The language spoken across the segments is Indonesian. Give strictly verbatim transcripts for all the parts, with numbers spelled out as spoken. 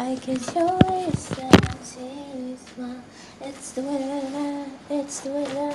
I kiss your lips and see you smile. It's the way that I, it's the way that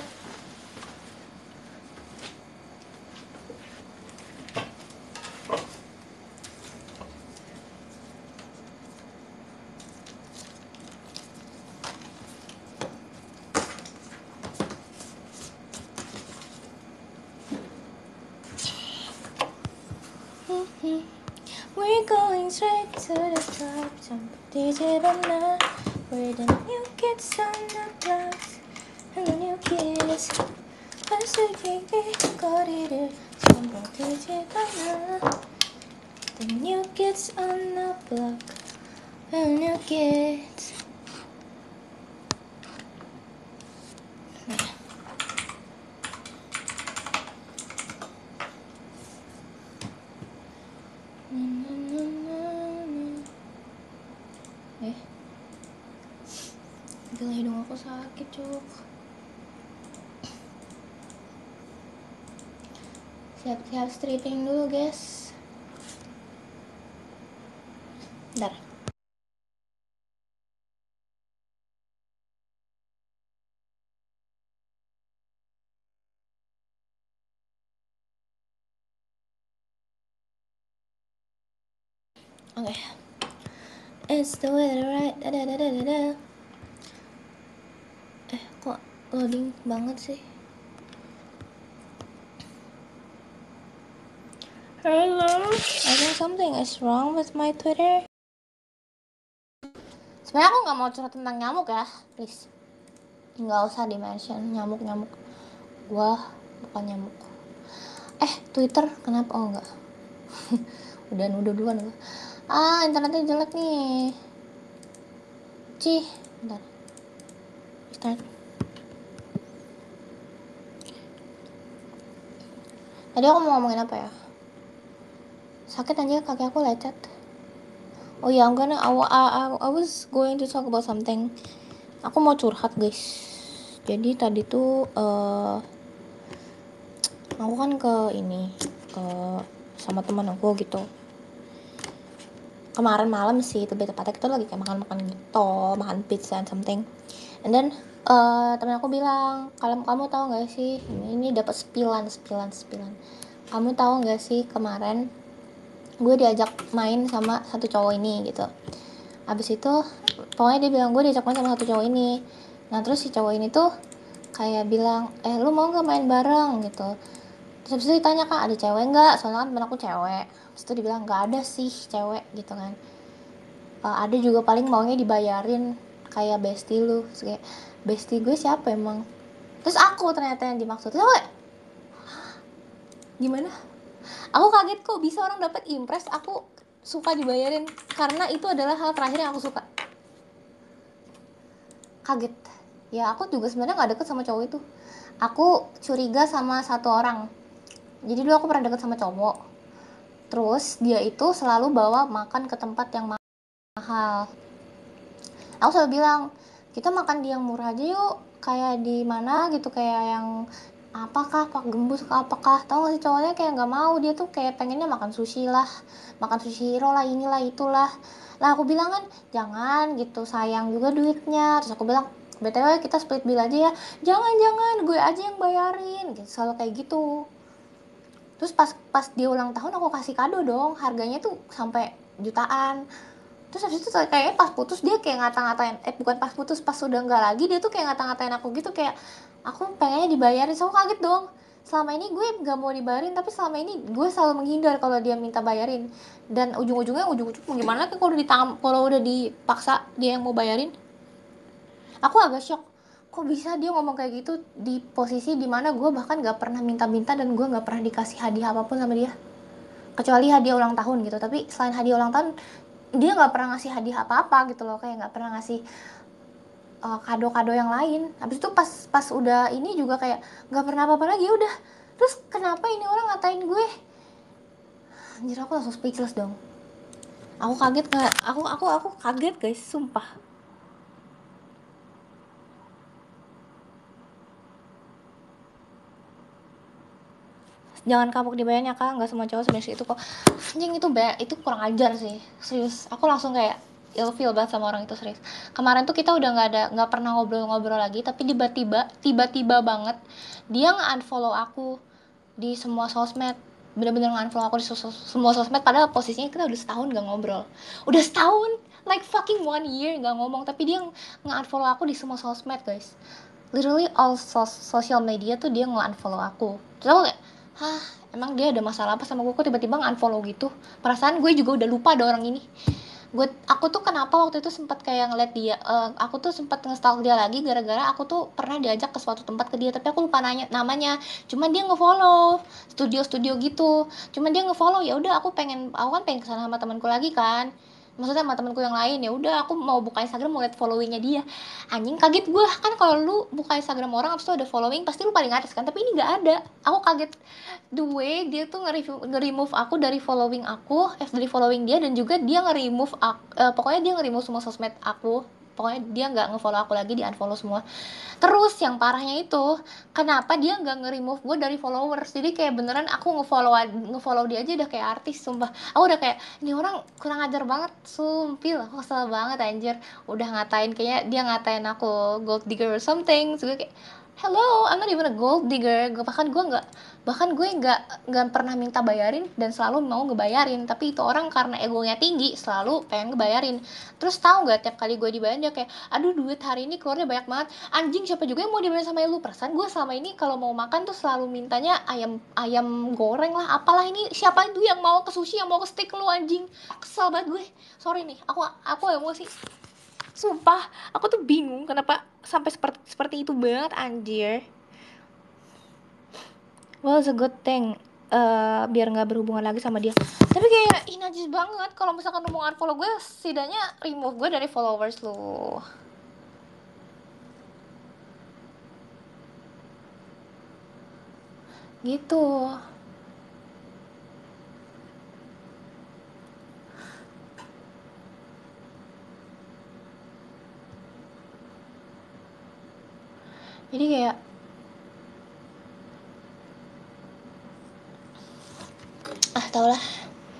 we're going straight to the top. Jump 뒤집어놔. We're the new kids on the blocks. And the new kids. 발색이 거리를 전부 뒤집어놔. The new kids on the block. And the new kids. Eh, gila hidung aku sakit cuk. Siap-siap stripping dulu guys. Bentar. Oke. Okay. It's the weather right. Da da da da da. Eh, kok loading banget sih? Hello. I think something is wrong with my Twitter. Sebenarnya aku nggak mau curhat tentang nyamuk ya, please. Nggak usah di mention nyamuk nyamuk. Gua bukan nyamuk. Eh, Twitter kenapa? Oh enggak. Udah nuduh duluan gua. Ah, internetnya jelek nih. Cih, bentar. Start. Tadi aku mau ngomongin apa ya? Sakit aja kaki aku lecet. Oh ya, I'm gonna I, I, I was going to talk about something. Aku mau curhat guys. Jadi tadi tuh uh, aku kan ke ini ke sama teman aku gitu. Kemarin malam sih, lebih tepatnya kita lagi kayak makan-makan gitu, makan pizza and something. And then uh, temen aku bilang, kalau kamu tahu nggak sih, ini, ini dapat spilan, spilan, spilan. Kamu tahu nggak sih kemarin gue diajak main sama satu cowok ini gitu. Abis itu pokoknya dia bilang gue diajak main sama satu cowok ini. Nah terus si cowok ini tuh kayak bilang, eh lu mau nggak main bareng gitu. Terus abis itu ditanya, kan ada cewek nggak? Soalnya kan temen aku cewek. Terus itu dibilang nggak ada sih cewek gitu kan. Uh, ada juga paling maunya dibayarin kayak bestie lu. Terus kayak bestie gue siapa emang? Terus aku ternyata yang dimaksud. Terus aku kayak, gimana? Aku kaget kok bisa orang dapat impress aku suka dibayarin, karena itu adalah hal terakhir yang aku suka. Kaget. Ya aku juga sebenarnya nggak deket sama cowok itu. Aku curiga sama satu orang. Jadi dulu aku pernah deket sama cowok. Terus dia itu selalu bawa makan ke tempat yang mahal. Aku selalu bilang, kita makan di yang murah aja yuk. Kayak di mana gitu, kayak yang apakah Pak Gembus ke apakah. Tahu gak sih cowoknya kayak nggak mau, dia tuh kayak pengennya makan sushi lah, makan sushi hero lah, inilah itulah. Lah aku bilang kan jangan gitu, sayang juga duitnya. Terus aku bilang, B T W kita split bill aja ya. Jangan jangan, gue aja yang bayarin gitu, selalu kayak gitu. Terus pas pas dia ulang tahun aku kasih kado dong, harganya tuh sampai jutaan. Terus habis itu kayaknya pas putus dia kayak ngata-ngatain, eh bukan pas putus, pas udah nggak lagi dia tuh kayak ngata-ngatain aku gitu, kayak aku pengennya dibayarin. So aku kaget dong, selama ini gue nggak mau dibayarin, tapi selama ini gue selalu menghindar kalau dia minta bayarin. Dan ujung-ujungnya ujung-ujung gimana kan kalau udah ditang kalau udah dipaksa dia yang mau bayarin. Aku agak shock, kok bisa dia ngomong kayak gitu di posisi dimana gue bahkan nggak pernah minta-minta dan gue nggak pernah dikasih hadiah apapun sama dia, kecuali hadiah ulang tahun gitu. Tapi selain hadiah ulang tahun dia nggak pernah ngasih hadiah apa-apa gitu loh, kayak nggak pernah ngasih uh, kado-kado yang lain. Habis itu pas pas udah ini juga kayak nggak pernah apa-apa lagi udah. Terus kenapa ini orang ngatain gue? Anjir, aku langsung speechless dong. Aku kaget nggak? Aku aku aku kaget guys, sumpah. Jangan kapok dibayarnya kak, nggak semua cowok sebenarnya itu kok. Anjing itu be itu kurang ajar sih, serius. Aku langsung kayak ilfeel banget sama orang itu, serius. Kemarin tuh kita udah nggak ada nggak pernah ngobrol-ngobrol lagi, tapi tiba-tiba tiba-tiba banget dia nge-unfollow aku di semua sosmed, bener-bener nge-unfollow aku di sos- semua sosmed, padahal posisinya kita udah setahun gak ngobrol, udah setahun, like fucking one year gak ngomong, tapi dia nge-unfollow aku di semua sosmed guys, literally all sos- social media tuh dia nge-unfollow aku. Terus aku kayak, hah, emang dia ada masalah apa sama gue kok tiba-tiba nge-unfollow gitu. Perasaan gue juga udah lupa ada orang ini. Gue aku tuh kenapa waktu itu sempat kayak ngeliat dia, uh, aku tuh sempat nge-stalk dia lagi gara-gara aku tuh pernah diajak ke suatu tempat ke dia, tapi aku lupa nanya namanya. Cuman dia nge-follow studio-studio gitu. Cuman dia nge-follow, ya udah aku pengen, aku kan pengen kesana sama temanku lagi kan, maksudnya sama temanku yang lain. Ya udah aku mau buka Instagram mau liat followingnya dia. Anjing, kaget gue kan, kalau lu buka Instagram orang abis itu ada following pasti lu paling atas kan, tapi ini nggak ada. Aku kaget the way dia tuh nge-remove aku dari following aku, eh dari following dia, dan juga dia nge-remove aku, eh, pokoknya dia nge-remove semua sosmed aku, pokoknya dia nggak nge-follow aku lagi, di unfollow semua. Terus yang parahnya itu, kenapa dia nggak nge-remove gue dari followers? Jadi kayak beneran aku nge-follow nge-follow dia aja udah kayak artis, sumpah. Aku udah kayak, ini orang kurang ajar banget, sumpil. Aku kesel banget anjir. Udah ngatain, kayaknya dia ngatain aku gold digger or something. Terus gue kayak, hello, I'm not even a gold digger. Bahkan gue nggak bahkan gue nggak nggak pernah minta bayarin dan selalu mau ngebayarin, tapi itu orang karena egonya tinggi selalu pengen ngebayarin. Terus tahu nggak, tiap kali gue dibayarin dia kayak, aduh duit hari ini keluarnya banyak banget. Anjing, siapa juga yang mau dibayarin sama lu? Perasaan gue selama ini kalau mau makan tuh selalu mintanya ayam ayam goreng lah, apalah. Ini siapa itu yang mau ke sushi, yang mau ke steak? Lu anjing, kesel banget gue. Sorry nih, aku aku emosi, sumpah. Aku tuh bingung kenapa sampai seperti seperti itu banget anjir. Well, it's a good thing, uh, biar nggak berhubungan lagi sama dia. Tapi kayak ih najis banget kalau misalkan lu mau unfollow gue, setidaknya remove gue dari followers lu gitu. Jadi kayak, ah tau lah,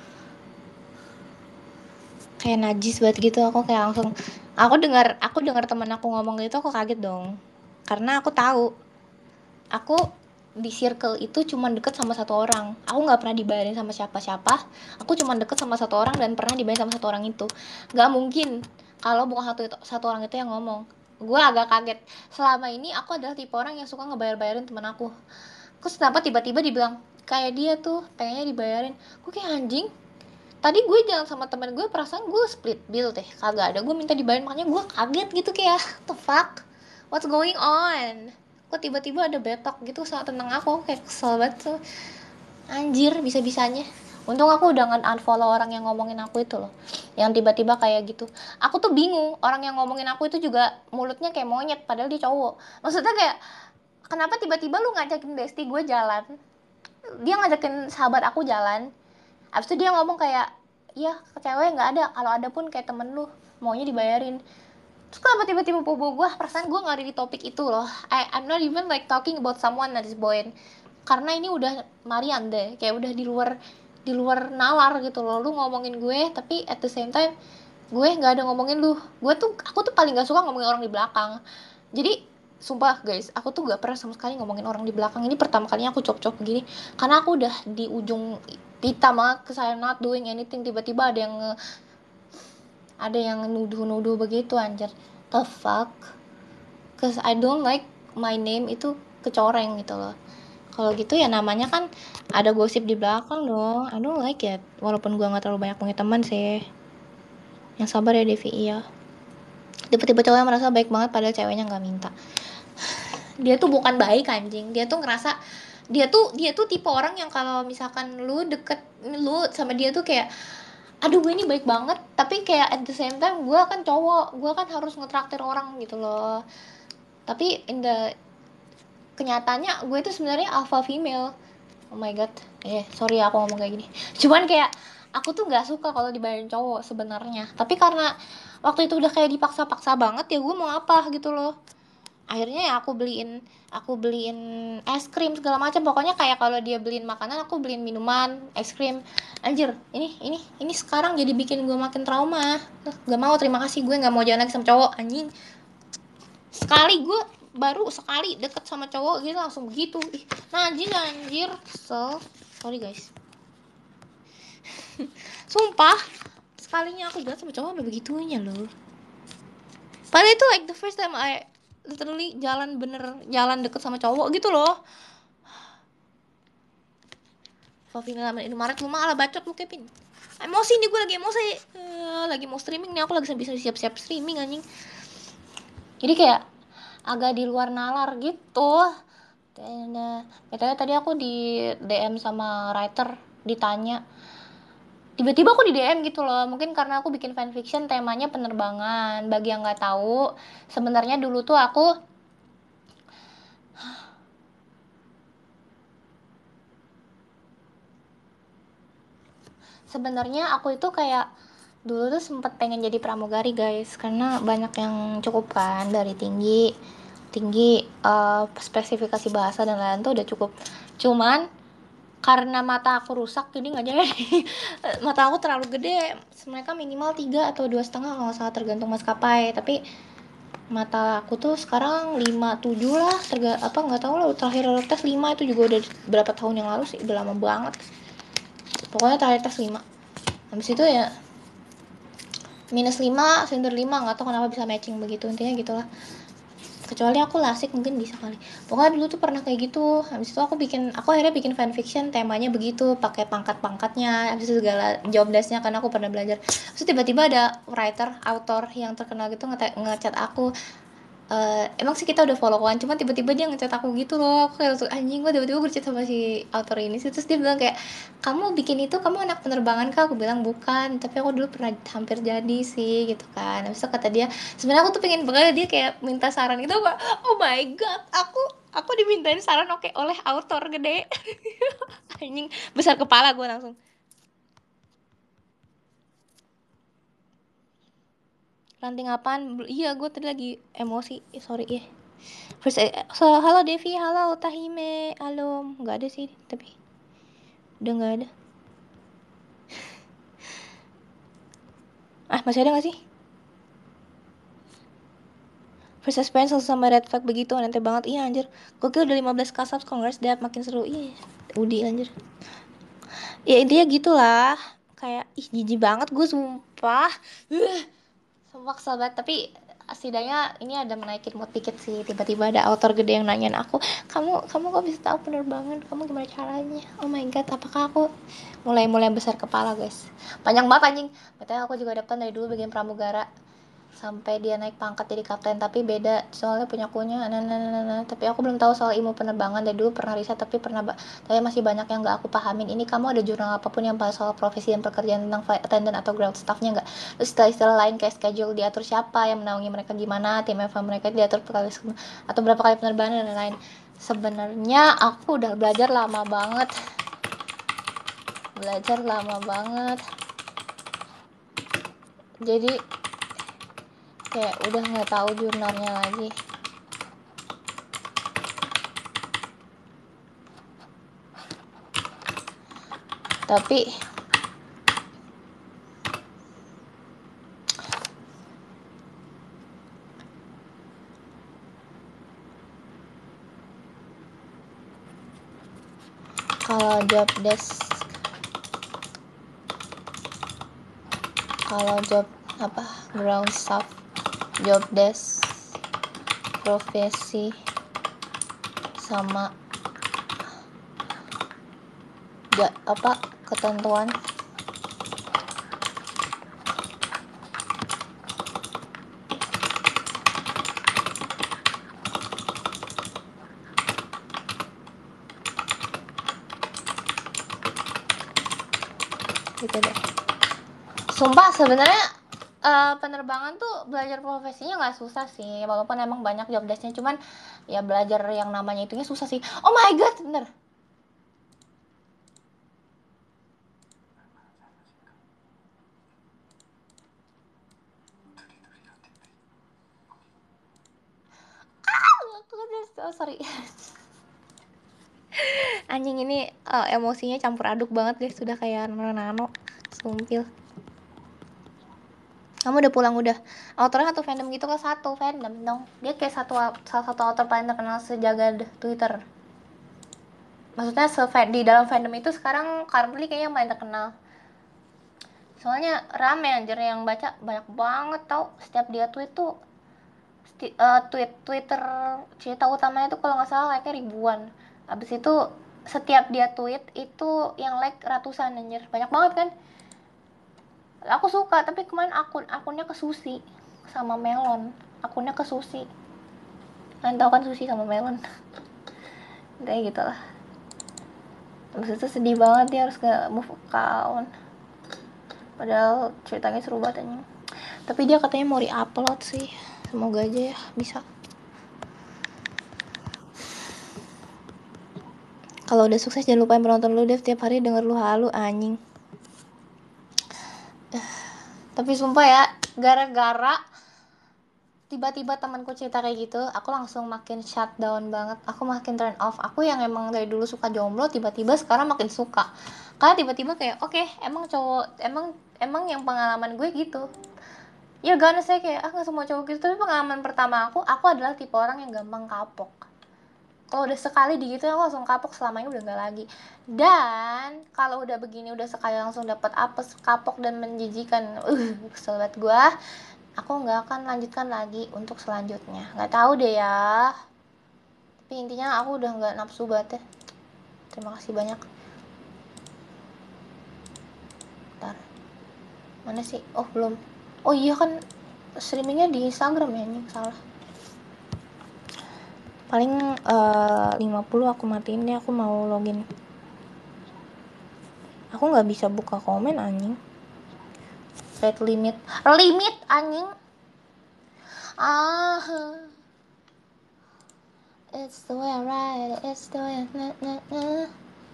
kayak najis banget gitu. Aku kayak langsung, aku dengar aku dengar teman aku ngomong gitu, aku kaget dong, karena aku tahu aku di circle itu cuma deket sama satu orang. Aku nggak pernah dibayarin sama siapa-siapa, aku cuma deket sama satu orang dan pernah dibayarin sama satu orang itu. Nggak mungkin kalau bukan satu satu orang itu yang ngomong. Gue agak kaget. Selama ini aku adalah tipe orang yang suka ngebayar-bayarin teman aku. Terus kenapa tiba-tiba dibilang kayak dia tuh pengennya dibayarin? Gue kayak, anjing, tadi gue jalan sama temen gue, perasaan gue split bill teh, kagak ada gue minta dibayarin. Makanya gue kaget gitu, kayak the fuck, what's going on? Kok tiba-tiba ada betok gitu sama tentang aku. Kayak kesel banget tuh, anjir, bisa-bisanya. Untung aku udah nge-unfollow orang yang ngomongin aku itu loh, yang tiba-tiba kayak gitu. Aku tuh bingung, orang yang ngomongin aku itu juga mulutnya kayak monyet padahal dia cowok. Maksudnya kayak, kenapa tiba-tiba lu ngajakin bestie gue jalan, dia ngajakin sahabat aku jalan, abis itu dia ngomong kayak, iya cewek nggak ada, kalau ada pun kayak temen lu maunya dibayarin. Terus kenapa tiba-tiba bobo gue? Perasaan gue nggak ada di topik itu loh. I, I'm not even like talking about someone at this point, karena ini udah Marian deh, kayak udah di luar di luar nalar gitu loh. Lu ngomongin gue tapi at the same time gue nggak ada ngomongin lu. Gue tuh aku tuh paling nggak suka ngomongin orang di belakang. Jadi sumpah guys, aku tuh gak pernah sama sekali ngomongin orang di belakang. Ini pertama kalinya aku cop-cop begini, karena aku udah di ujung pita banget ke saya not doing anything, tiba-tiba ada yang ada yang nuduh-nuduh begitu anjir. The fuck, cause I don't like my name itu kecoreng gitu loh. Kalau gitu ya namanya kan ada gosip di belakang dong. I don't like it. Walaupun gua nggak terlalu banyak punya teman sih. Yang sabar ya Devi, ya. Tiba-tiba cowok yang merasa baik banget padahal ceweknya nggak minta. Dia tuh bukan baik anjing, dia tuh ngerasa, dia tuh dia tuh tipe orang yang kalau misalkan lu deket lu sama dia tuh kayak, aduh gue ini baik banget, tapi kayak at the same time gue kan cowok, gue kan harus ngetraktir orang gitu loh. Tapi in the kenyataannya gue itu sebenarnya alpha female. Oh my god, eh sorry aku ngomong kayak gini. Cuman kayak aku tuh nggak suka kalau dibayarin cowok sebenarnya, tapi karena waktu itu udah kayak dipaksa-paksa banget, ya gue mau apa gitu loh. Akhirnya ya aku beliin aku beliin es krim segala macam, pokoknya kayak kalau dia beliin makanan aku beliin minuman, es krim. Anjir, ini ini ini sekarang jadi bikin gue makin trauma. Gak mau, terima kasih, gue nggak mau jalan lagi sama cowok anjing. Sekali gue baru sekali deket sama cowok gitu langsung begitu. Ih, nah anjing anjir, so sorry guys. Sumpah, sekalinya aku jalan sama cowok sampai begitunya loh. Padahal itu like the first time I literally jalan bener jalan deket sama cowok gitu loh. Favina Indomaret lu malah bacot lu Kevin. Emosi nih, gue lagi emosi. Uh, lagi mau streaming nih, aku lagi bisa siap-siap streaming anjing. Jadi kayak agak di luar nalar gitu. Dan katanya tadi aku di D M sama writer ditanya, tiba-tiba aku di D M gitu loh, mungkin karena aku bikin fanfiction temanya penerbangan. Bagi yang nggak tahu, sebenarnya dulu tuh aku sebenarnya aku itu kayak dulu tuh sempet pengen jadi pramugari guys, karena banyak yang cukup kan, dari tinggi tinggi uh, spesifikasi bahasa dan lain-lain tuh udah cukup. Cuman karena mata aku rusak jadi nggak jadi. Mata aku terlalu gede, mereka minimal tiga atau dua setengah kalau nggak salah, tergantung maskapai. Tapi mata aku tuh sekarang lima tujuh lah, terga apa nggak tahu lah, terakhir tes lima, itu juga udah berapa tahun yang lalu sih, udah lama banget. Pokoknya terakhir tes lima, habis itu ya minus lima, sender lima, nggak tahu kenapa bisa matching begitu, intinya gitulah. Kecuali aku lasik mungkin bisa kali. Pokoknya dulu tuh pernah kayak gitu. Habis itu aku bikin aku akhirnya bikin fanfiction temanya begitu, pakai pangkat-pangkatnya, habis itu segala job desk-nya karena aku pernah belajar. Terus tiba-tiba ada writer, author yang terkenal gitu ngechat aku, Uh, emang sih kita udah follow-an, cuman tiba-tiba dia ngechat aku gitu loh. Aku kayak langsung anjing, gue tiba-tiba gue chat sama si author ini sih. Terus dia bilang kayak, kamu bikin itu, kamu anak penerbangan kah? Aku bilang bukan, tapi aku dulu pernah hampir jadi sih gitu kan. Habis itu kata dia, sebenarnya aku tuh pengen banget, dia kayak minta saran gitu. Apa? Oh my god, aku aku dimintain saran oke oleh author gede. Anjing, besar kepala gue langsung. Ranting apaan? Iya, gue tadi lagi emosi, sorry ya. First, eh, so, halo Devi, halo Tahime, halo, nggak ada sih, tapi udah nggak ada. Ah, masih ada nggak sih? First experience sama red flag begitu, nanti banget, iya anjir. Gokil udah lima belas k subs, congrats, dad, makin seru, iya. Udi anjir. Ya intinya gitulah, kayak ih jijik banget gue sumpah. Uh, sumpah kesel banget, tapi setidaknya ini ada menaikin mood dikit sih. Tiba-tiba ada author gede yang nanyain aku, kamu kamu kok bisa tahu penerbangan, kamu gimana caranya? Oh my god, apakah aku mulai-mulai besar kepala guys. Panjang banget anjing. Betul, aku juga daftar dari dulu bagian pramugara sampai dia naik pangkat jadi kapten, tapi beda soalnya punya kunya nah, nah, nah, nah. Tapi aku belum tahu soal ilmu penerbangan, dari dulu pernah riset tapi pernah tapi masih banyak yang nggak aku pahamin. Ini kamu ada jurnal apapun yang bahas soal profesi dan pekerjaan tentang flight attendant atau ground staffnya nggak? Terus istilah-istilah lain kayak schedule diatur siapa, yang menaungi mereka gimana, tim eval mereka diatur kali atau berapa kali penerbangan dan lain-lain. Sebenarnya aku udah belajar lama banget belajar lama banget jadi kayak udah nggak tahu jurnalnya lagi. Tapi kalau job desk kalau job apa ground staff, job desk, profesi sama ja, apa ketentuan gitu deh. Sumpah sebenarnya uh, penerbangan tuh belajar profesinya nggak susah sih, walaupun emang banyak job desknya, cuman ya belajar yang namanya itunya susah sih. Oh my god, bener. Oh, sorry. Anjing ini uh, emosinya campur aduk banget guys, sudah kayak nano-nano, sumpil. Kamu udah pulang udah? Autornya satu fandom gitu kan? Satu fandom dong. Dia kayak satu salah satu author paling terkenal sejagat Twitter. Maksudnya di dalam fandom itu sekarang currently kayaknya yang paling terkenal. Soalnya rame anjir yang baca, banyak banget tau. Setiap dia tweet tuh uh, tweet Twitter cerita utamanya itu kalau nggak salah like-nya ribuan. Abis itu setiap dia tweet itu yang like ratusan anjir. Banyak banget kan? Aku suka, tapi kemarin akun akunnya ke Susi sama Melon. Akunnya ke Susi. Kalian tau kan Susi sama Melon. Kayak gitu lah. Abis itu sedih banget dia harus ke move account. Padahal ceritanya seru banget anjing. Tapi dia katanya mau re-upload sih. Semoga aja ya bisa. Kalau udah sukses jangan lupain penonton lu Dev, tiap hari denger lu halu anjing. Tapi sumpah ya, gara-gara tiba-tiba temanku cerita kayak gitu, aku langsung makin shutdown banget. Aku makin turn off. Aku yang emang dari dulu suka jomblo, tiba-tiba sekarang makin suka. Karena tiba-tiba kayak, oke, okay, emang cowok, emang emang yang pengalaman gue gitu. Ya gak saya kayak, ah gak semua cowok gitu. Tapi pengalaman pertama aku, aku adalah tipe orang yang gampang kapok. Kalau udah sekali digituin aku langsung kapok, selamanya udah gak lagi. Dan kalau udah begini udah sekali langsung dapat apes, kapok dan menjijikan, uh kesel banget gue. Aku nggak akan lanjutkan lagi untuk selanjutnya. Nggak tahu deh ya. Tapi intinya aku udah nggak nafsu banget ya. Terima kasih banyak. Bentar. Mana sih? Oh belum. Oh iya kan streamingnya di Instagram ya, ini salah. Paling uh, lima puluh aku matiin deh, aku mau login. Aku nggak bisa buka komen anjing. Rate limit. Limit anjing. Ah. It's the way I ride it, it's the way I nah, nah, nah.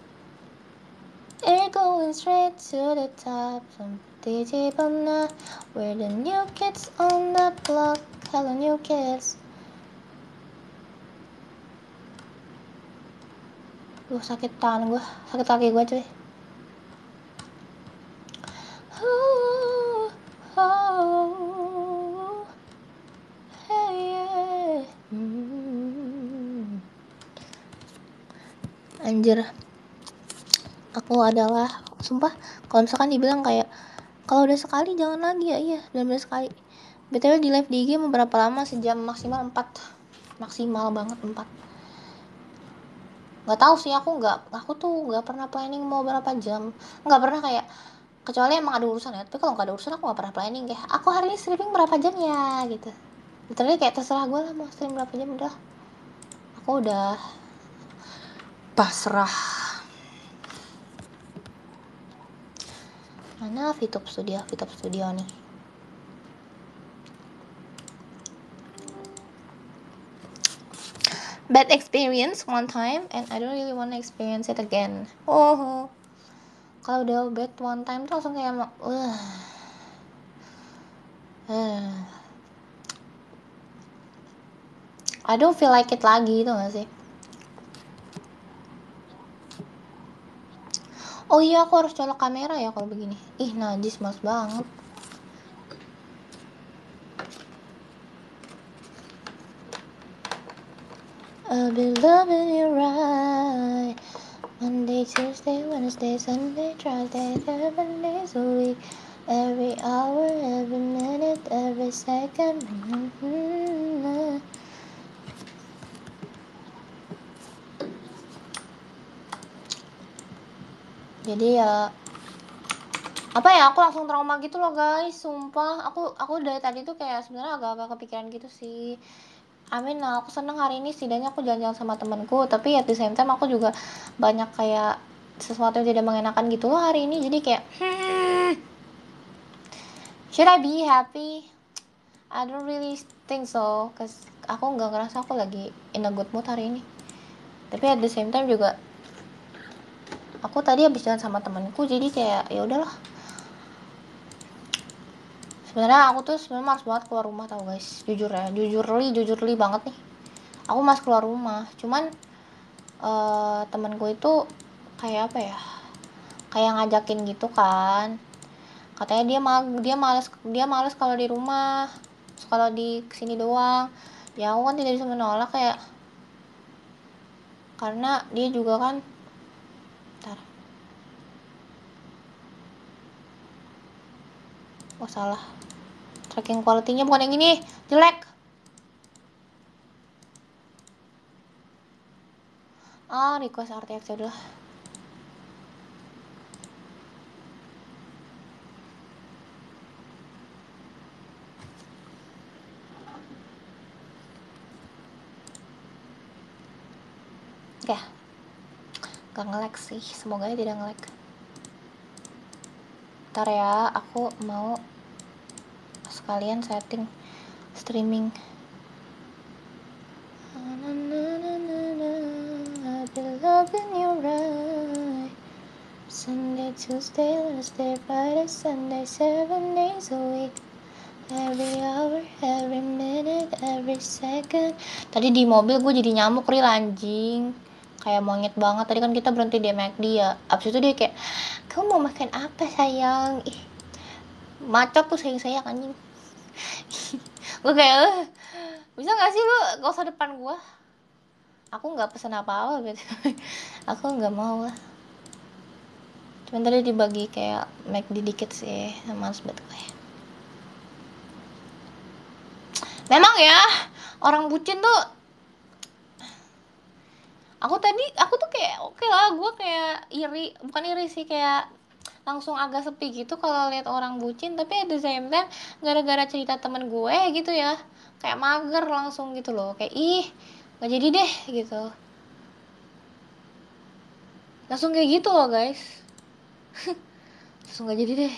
We're going straight to the top. From D J Bumna, we're the new kids on the block. Hello new kids. Duh sakit tangan gue, sakit kaki gue cuy. Oh, oh, hey, yeah. hmm. Anjir, aku adalah, sumpah, kalau misalkan dibilang kayak, kalau udah sekali jangan lagi ya, iya, benar-benar sekali. B T W di live di I G mau berapa lama? Sejam maksimal empat, maksimal banget empat. Nggak tahu sih, aku nggak, aku tuh nggak pernah planning mau berapa jam, nggak pernah kayak, kecuali emang ada urusan ya. Tapi kalau nggak ada urusan aku nggak pernah planning kayak, aku hari ini streaming berapa jam ya gitu. Literally kayak terserah gue lah mau stream berapa jam, udah aku udah pasrah. Mana VTube Studio, VTube Studio nih. Bad experience one time and I don't really want to experience it again. Oh, kalau udah bad one time tuh langsung kayak uh, uh. I don't feel like it lagi, tuh gak sih? Oh iya, aku harus colok kamera ya kalau begini. Ih, najis mas banget. I'll be loving you right. Monday, Tuesday, Wednesday, Sunday, Friday, seven days a week. Every hour, every minute, every second. Mm-hmm. Jadi ya, apa ya, aku langsung trauma gitu loh guys, sumpah. Aku aku dari tadi tuh kayak sebenarnya agak-agak kepikiran gitu sih. Amin, nah aku seneng hari ini setidaknya aku jalan-jalan sama temanku, tapi at the same time aku juga banyak kayak sesuatu yang tidak mengenakan gitu loh hari ini. Jadi kayak hmm, should I be happy? I don't really think so, cause aku nggak ngerasa aku lagi in a good mood hari ini. Tapi at the same time juga aku tadi habis jalan sama temanku, jadi kayak ya udahlah. Sebenarnya aku tuh sebenarnya males banget keluar rumah tau guys, jujur ya, jujur li, jujur li banget nih. aku mas keluar rumah. Cuman uh, temanku itu kayak apa ya, kayak ngajakin gitu kan, katanya dia mal dia males dia males kalau di rumah, kalau di sini doang. Ya aku kan tidak bisa menolak kayak, karena dia juga kan, bentar, oh salah, tracking quality-nya bukan yang ini, jelek. Ah, request R T X ya udah. Oke, gak nge-lag sih, semoga tidak nge-lag. Ntar ya, aku mau sekalian setting streaming. I've been loving you right. Sunday, Tuesday, Wednesday, Friday, Sunday, seven days a week. Every hour, every minute, every second. Tadi di mobil gue jadi nyamuk real anjing. Kayak monyet banget. Tadi kan kita berhenti di McD ya. Abis itu dia kayak, kamu mau makan apa sayang? Ih, macet tuh sayang-sayang anjing. Gue kayak, eh, bisa gak sih lu gak usah depan gue? Aku gak pesen apa-apa gitu. Aku gak mau lah. Cuman tadi dibagi kayak McD dikit sih. Males banget gue. Memang ya, orang bucin tuh, aku tadi aku tuh kayak oke okay lah, gue kayak iri, bukan iri sih, kayak langsung agak sepi gitu kalau lihat orang bucin. Tapi at the same time, gara-gara cerita temen gue gitu ya, kayak mager langsung gitu loh, kayak ih nggak jadi deh gitu, langsung kayak gitu loh guys. Langsung nggak jadi deh.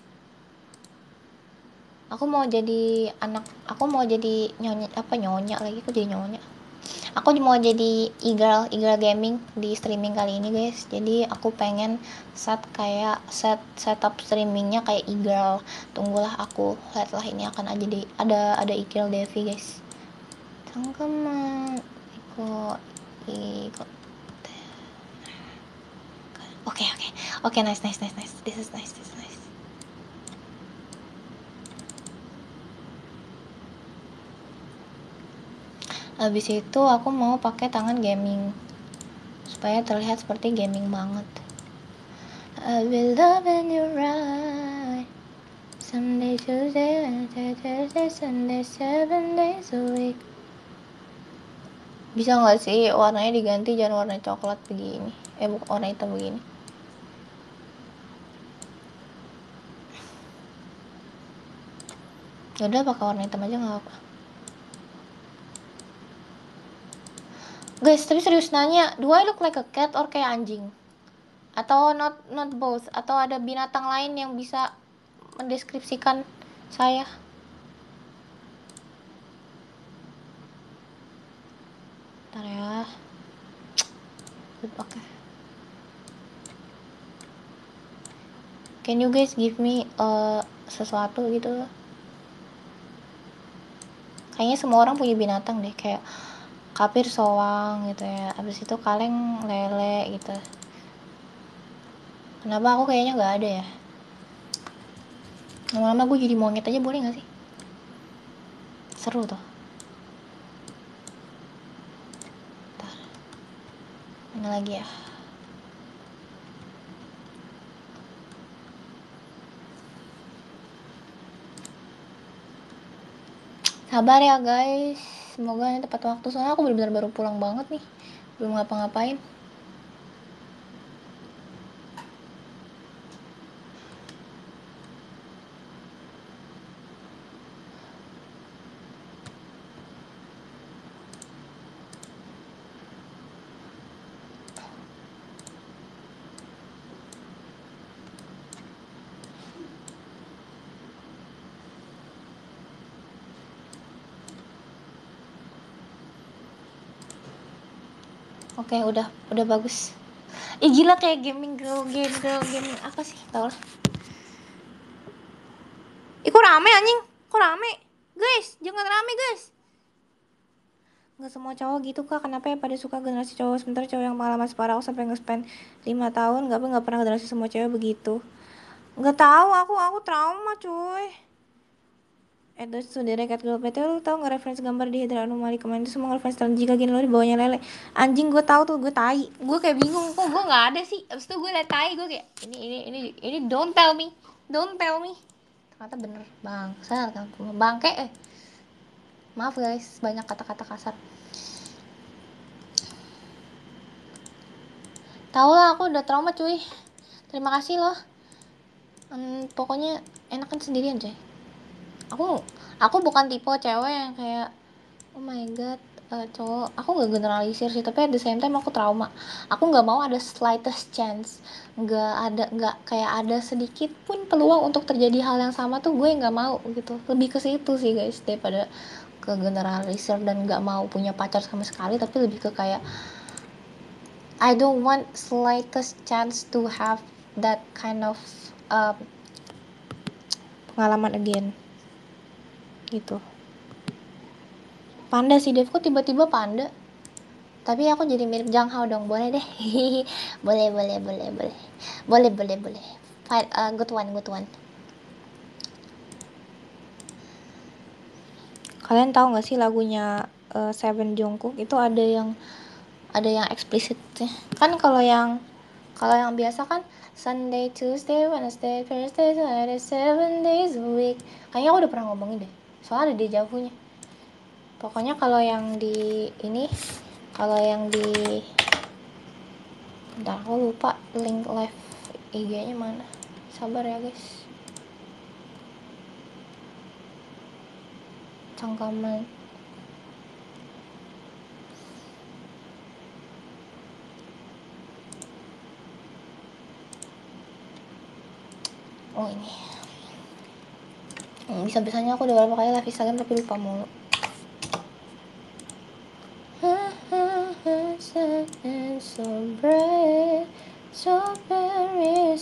Aku mau jadi anak, aku mau jadi nyonya, apa nyonya lagi, aku jadi nyonya. Aku mau jadi e-girl, e-girl gaming di streaming kali ini guys. Jadi aku pengen set kayak set setup streamingnya kayak e-girl. Tunggulah, aku lihatlah ini akan ada di ada ada e-girl Devi guys. Tangkeman ikut ikut. Oke oke oke, nice nice nice nice. This is nice, this is nice. Habis itu aku mau pakai tangan gaming supaya terlihat seperti gaming banget. I will love you right. Sunday, Tuesday, Wednesday, Thursday, Sunday, seven days a week. Bisa nggak sih warnanya diganti, jangan warna coklat begini, eh bukan warna hitam begini. Yaudah pakai warna hitam aja nggak apa. Guys, tapi serius nanya, do I look like a cat or kayak anjing? Atau not not both? Atau ada binatang lain yang bisa mendeskripsikan saya? Bentar ya. Oke. Okay. Can you guys give me uh, sesuatu gitu? Kayaknya semua orang punya binatang deh, kayak kapir soang gitu ya, abis itu kaleng lele gitu. Kenapa aku kayaknya nggak ada ya? Lama-lama gue jadi monyet aja boleh nggak sih? Seru tuh. Bentar. Mana lagi ya? Sabar ya guys, semoga ini tepat waktu, soalnya aku benar-benar baru pulang banget nih, belum ngapa-ngapain. Oke, udah udah bagus. Ih gila, kayak gaming girl game girl gaming apa sih, tau lah. Ih kok rame anjing, kok rame guys, jangan rame guys. Nggak semua cowok gitu kak, kenapa ya pada suka generasi cowok, sementara cowok yang pengalaman separah aku sampai nge-spend lima tahun nggak nggak pernah generasi semua cewek begitu. Nggak tahu, aku aku trauma cuy. Eh terus saudara cat girl P T, lu tau nggak referensi gambar di Hydra Anomali kemarin itu semua referensi tahun jika gini lo di bawahnya lele. Anjing, gue tahu tuh, gue tai, gue kayak bingung kok gue nggak ada sih. Abis itu gue liat tai, gue kayak ini ini ini ini don't tell me, don't tell me. Ternyata bener bang, saya kan bangke eh. Maaf guys, banyak kata-kata kasar. Tau lah, aku udah trauma cuy. Terima kasih loh. Hmm, pokoknya enakan sendirian coy. Aku aku bukan tipe cewek yang kayak oh my god uh, cowok. Aku nggak generalisir sih, tapi at the same time aku trauma. Aku nggak mau ada slightest chance, nggak ada nggak kayak ada sedikit pun peluang untuk terjadi hal yang sama tuh gue nggak mau gitu. Lebih ke situ sih guys, daripada ke generalisir dan nggak mau punya pacar sama sekali, tapi lebih ke kayak I don't want slightest chance to have that kind of uh, pengalaman again gitu. Panda sih Dev, kok tiba-tiba panda, tapi aku jadi mirip Jang Hao dong, boleh deh. boleh boleh boleh boleh boleh boleh boleh Fine, uh, good one good one. Kalian tahu nggak sih lagunya uh, Seven Jungkook itu ada yang ada yang eksplisit ya. Kan kalau yang kalau yang biasa kan Sunday, Tuesday, Wednesday, Thursday, Saturday, seven days a week. Kayaknya aku udah pernah ngomongin deh, soalnya ada dejavunya. Pokoknya kalau yang di ini, kalau yang di bentar aku lupa link live I G-nya mana. Sabar ya guys. Cangkaman. Oh ini. Hmm, bisa-bisanya aku udah berapa kali live Instagram tapi lupa mulu. So bright, so very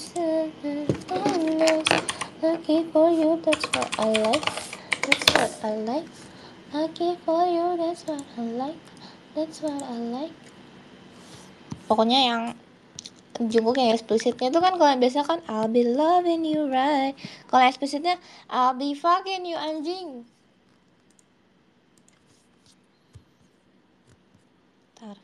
lucky for you, that's what I like, that's what I like. Lucky for you, that's what I like, that's what I like. Pokoknya yang Jungkook yang eksplisitnya itu kan, kalau yang biasa kan I'll be loving you right, kalau yang eksplisitnya I'll be fucking you anjing. Ntar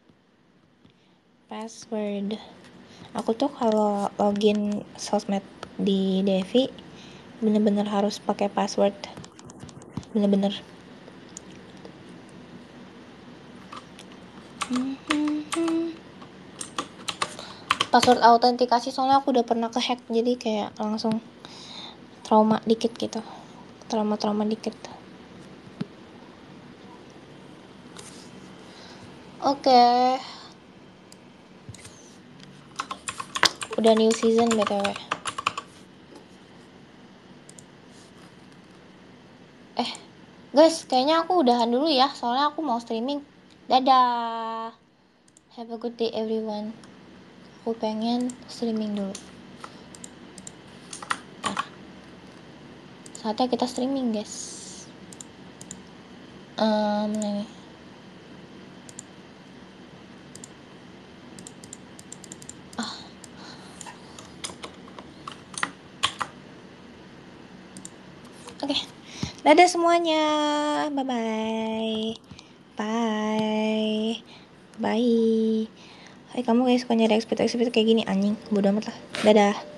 password, aku tuh kalau login sosmed di Devi bener-bener harus pakai password, bener-bener. Password autentikasi soalnya aku udah pernah kehack, jadi kayak langsung trauma dikit gitu, trauma-trauma dikit. Oke, okay. Udah new season B T W. Eh guys, kayaknya aku udahan dulu ya, soalnya aku mau streaming. Dadah, have a good day everyone. Aku pengen streaming dulu. Ntar. Saatnya kita streaming guys. Um, nih. Ah. Oke, okay. Dadah semuanya, bye bye, bye, bye. Hai kamu guys, suka nyari ekspert-ekspert kayak gini anjing, bodo amat lah, dadah.